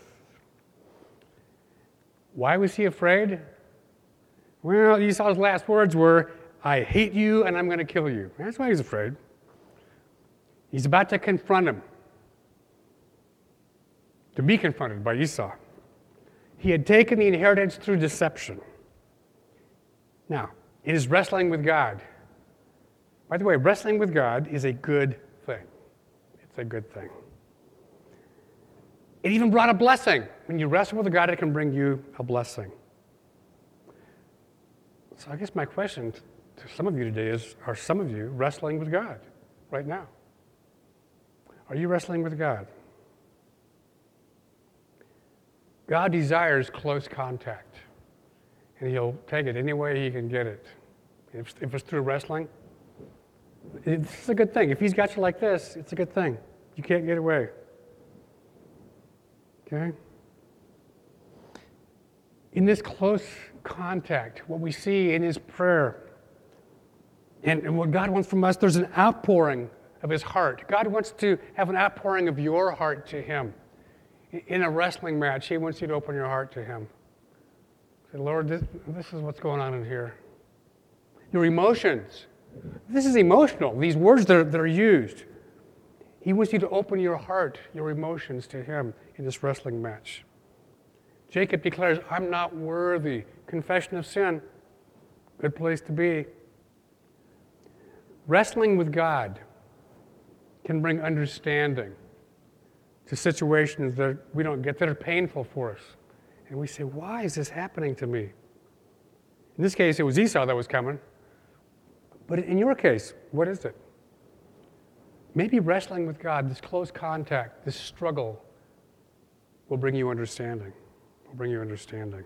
Why was he afraid? Well, Esau's last words were, I hate you and I'm going to kill you. That's why he's afraid. He's about to confront him. To be confronted by Esau. He had taken the inheritance through deception. Now, it is wrestling with God. By the way, wrestling with God is a good thing. It's a good thing. It even brought a blessing. When you wrestle with God, it can bring you a blessing. So I guess my question to some of you today is, are some of you wrestling with God right now? Are you wrestling with God? God desires close contact, and he'll take it any way he can get it. If, if it's through wrestling, it's a good thing. If he's got you like this, it's a good thing. You can't get away. Okay? In this close contact, what we see in his prayer, and, and what God wants from us, there's an outpouring of his heart. God wants to have an outpouring of your heart to him. In a wrestling match, he wants you to open your heart to him. Say, Lord, this, this is what's going on in here. Your emotions. This is emotional. These words that are, that are used. He wants you to open your heart, your emotions to him in this wrestling match. Jacob declares, I'm not worthy. Confession of sin. Good place to be. Wrestling with God can bring understanding to situations that we don't get, that are painful for us. And we say, why is this happening to me? In this case, it was Esau that was coming. But in your case, what is it? Maybe wrestling with God, this close contact, this struggle, will bring you understanding. Will bring you understanding.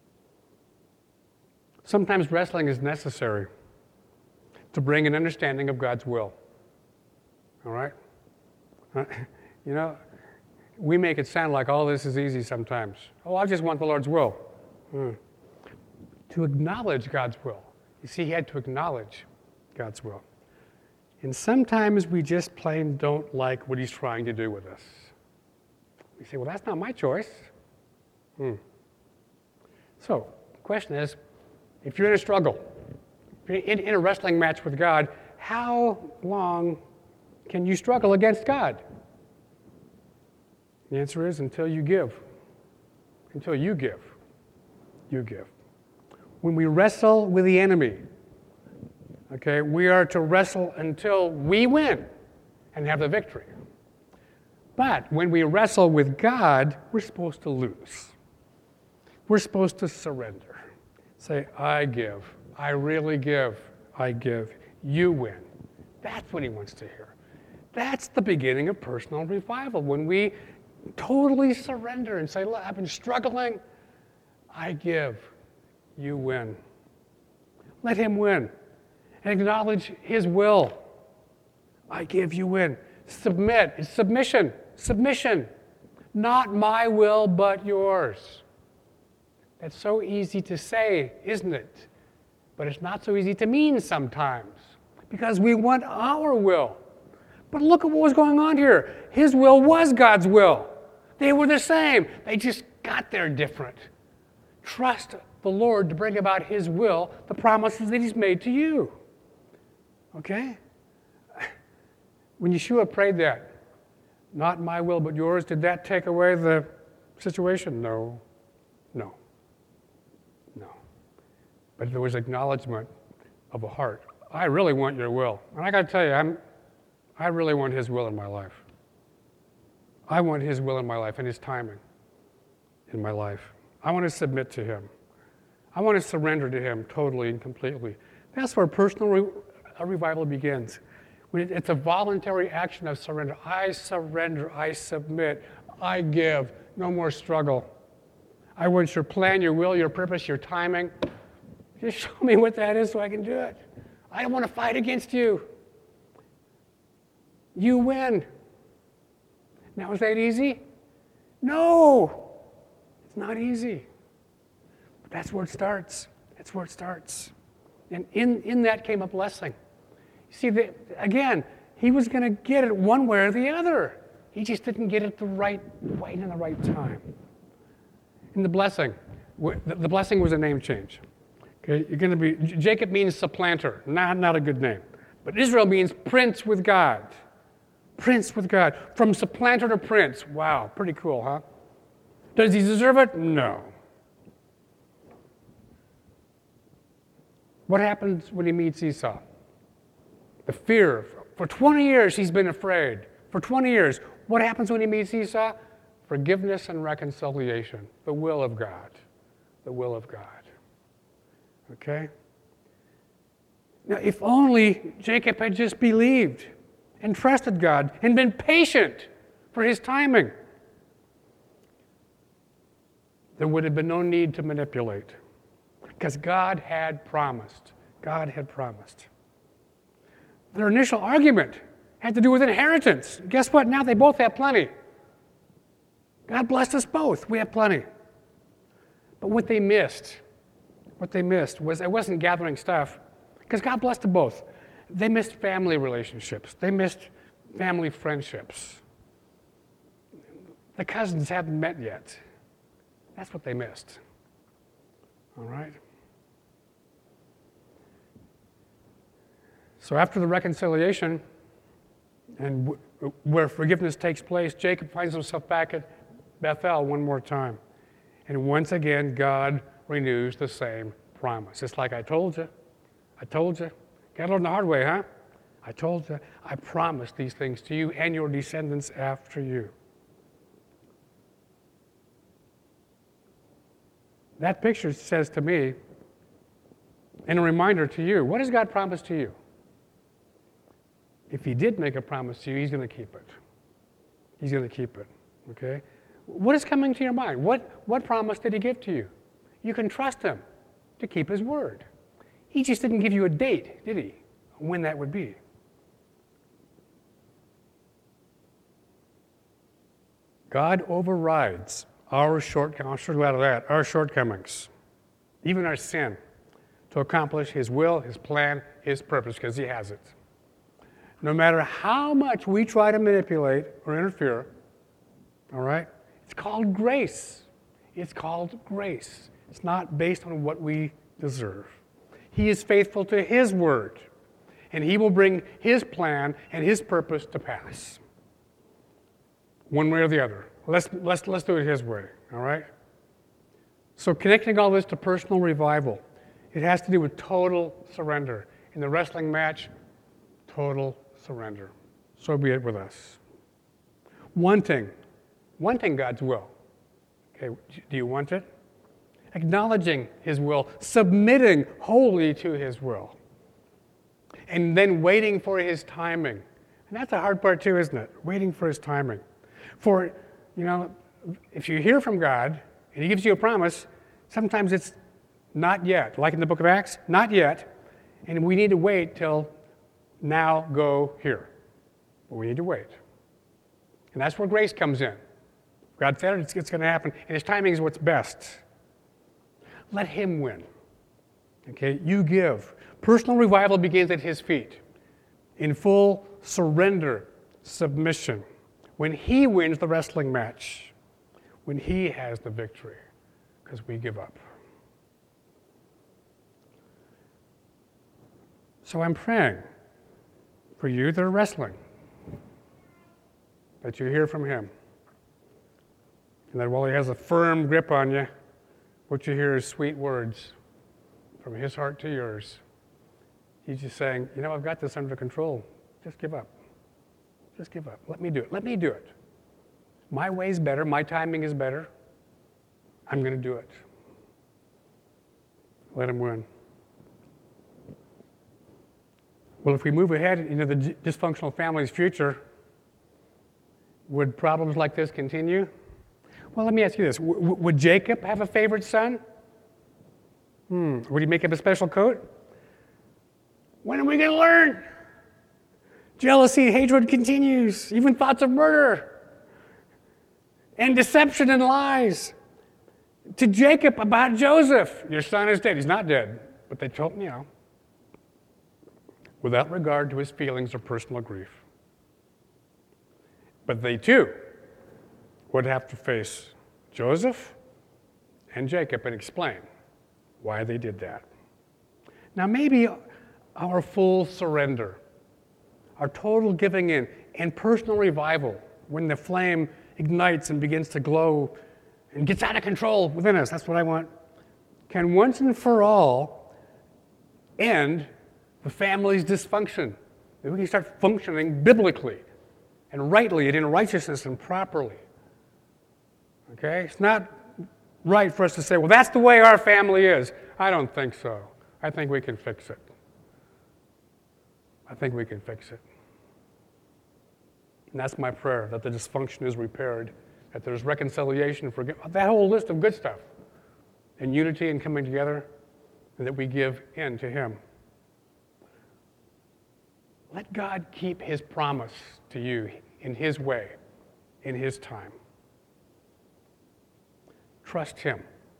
Sometimes wrestling is necessary to bring an understanding of God's will. All right? You know, we make it sound like all this is easy sometimes. Oh, I just want the Lord's will. Hmm. To acknowledge God's will. You see, he had to acknowledge God's will. And sometimes we just plain don't like what he's trying to do with us. We say, well, that's not my choice. Hmm. So, the question is, if you're in a struggle, if you're in, in a wrestling match with God, how long can you struggle against God? The answer is until you give. Until you give. You give. When we wrestle with the enemy, okay, we are to wrestle until we win and have the victory. But when we wrestle with God, we're supposed to lose. We're supposed to surrender. Say, I give. I really give. I give. You win. That's what he wants to hear. That's the beginning of personal revival. When we totally surrender and say, look, I've been struggling. I give. You win. Let him win. And acknowledge his will. I give, you win. Submit. It's submission. Submission. Not my will, but yours. That's so easy to say, isn't it? But it's not so easy to mean sometimes, because we want our will. But look at what was going on here. His will was God's will. They were the same. They just got there different. Trust the Lord to bring about his will, the promises that he's made to you. Okay? When Yeshua prayed that, not my will but yours, did that take away the situation? No. No. No. But there was acknowledgement of a heart. I really want your will. And I got to tell you, I'm, I really want his will in my life. I want his will in my life and his timing in my life. I want to submit to him. I want to surrender to him totally and completely. That's where personal re- a revival begins. When it, it's a voluntary action of surrender. I surrender. I submit. I give. No more struggle. I want your plan, your will, your purpose, your timing. Just show me what that is so I can do it. I don't want to fight against you. You win. Now, is that easy? No. It's not easy. But that's where it starts. That's where it starts. And in, in that came a blessing. You see, the, again, he was going to get it one way or the other. He just didn't get it the right way and in the right time. In the blessing, the blessing was a name change. Okay, you're going to be, Jacob means supplanter, not, not a good name. But Israel means prince with God. Prince with God. From supplanter to prince. Wow, pretty cool, huh? Does he deserve it? No. What happens when he meets Esau? The fear. For twenty years, he's been afraid. For twenty years. What happens when he meets Esau? Forgiveness and reconciliation. The will of God. The will of God. Okay? Now, if only Jacob had just believed and trusted God and been patient for his timing, there would have been no need to manipulate, because God had promised. God had promised. Their initial argument had to do with inheritance. Guess what? Now they both have plenty. God blessed us both. We have plenty. But what they missed, what they missed was it wasn't gathering stuff, because God blessed them both. They missed family relationships. They missed family friendships. The cousins haven't met yet. That's what they missed. All right? So after the reconciliation, and w- where forgiveness takes place, Jacob finds himself back at Bethel one more time. And once again, God renews the same promise. It's like, I told you. I told you. Got to learn the hard way, huh? I told you. I promised these things to you and your descendants after you. That picture says to me, and a reminder to you, what has God promised to you? If he did make a promise to you, he's going to keep it. He's going to keep it, okay? What is coming to your mind? What, what promise did he give to you? You can trust him to keep his word. He just didn't give you a date, did he? When that would be. God overrides our shortcomings, out of that, our shortcomings, even our sin, to accomplish his will, his plan, his purpose, because he has it. No matter how much we try to manipulate or interfere, all right, it's called grace. It's called grace. It's not based on what we deserve. He is faithful to his word, and he will bring his plan and his purpose to pass. One way or the other. Let's, let's, let's do it his way, all right? So connecting all this to personal revival, it has to do with total surrender. In the wrestling match, total surrender. So be it with us. Wanting, wanting God's will. Okay, do you want it? Acknowledging his will, submitting wholly to his will, and then waiting for his timing. And that's the hard part too, isn't it? Waiting for his timing. For you know, if you hear from God and he gives you a promise, sometimes it's not yet. Like in the book of Acts, not yet. And we need to wait till now go here. But we need to wait. And that's where grace comes in. God said it's, it's going to happen, and his timing is what's best. Let him win. Okay, you give. Personal revival begins at his feet, in full surrender, submission. When he wins the wrestling match, when he has the victory, because we give up. So I'm praying for you that are wrestling, that you hear from him. And that while he has a firm grip on you, what you hear is sweet words from his heart to yours. He's just saying, you know, I've got this under control. Just give up. Just give up. Let me do it. Let me do it. My way's better. My timing is better. I'm going to do it. Let him win. Well, if we move ahead into the dysfunctional family's future, would problems like this continue? Well, let me ask you this. W- would Jacob have a favorite son? Hmm. Would he make him a special coat? When are we going to learn? Jealousy, hatred continues, even thoughts of murder, and deception and lies. To Jacob about Joseph, your son is dead. He's not dead, but they told him, you know, without regard to his feelings or personal grief. But they too would have to face Joseph and Jacob and explain why they did that. Now maybe our full surrender, our total giving in, and personal revival, when the flame ignites and begins to glow and gets out of control within us, that's what I want, can once and for all end the family's dysfunction. That we can start functioning biblically and rightly and in righteousness and properly. Okay? It's not right for us to say, well, that's the way our family is. I don't think so. I think we can fix it. I think we can fix it. And that's my prayer, that the dysfunction is repaired, that there's reconciliation, forgiveness, that whole list of good stuff, and unity and coming together, and that we give in to him. Let God keep his promise to you in his way, in his time. Trust him.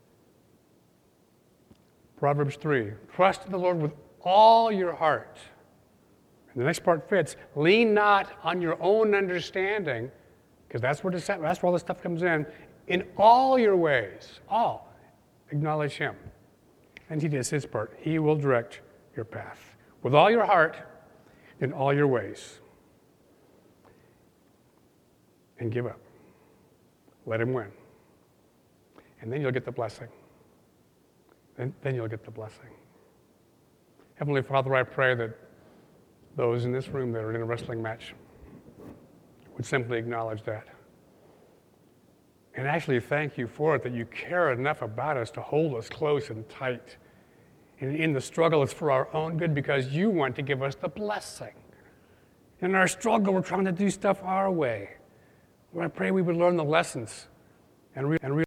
Proverbs three, trust in the Lord with all your heart. And the next part fits, lean not on your own understanding, because that's where, that's where all this stuff comes in. In all your ways, all, acknowledge him. And he does his part. He will direct your path. With all your heart, in all your ways. And give up. Let him win. And then you'll get the blessing. Then, then you'll get the blessing. Heavenly Father, I pray that those in this room that are in a wrestling match would simply acknowledge that. And actually thank you for it, that you care enough about us to hold us close and tight. And in the struggle, it's for our own good because you want to give us the blessing. In our struggle, we're trying to do stuff our way. Lord, I pray we would learn the lessons and, re- and realize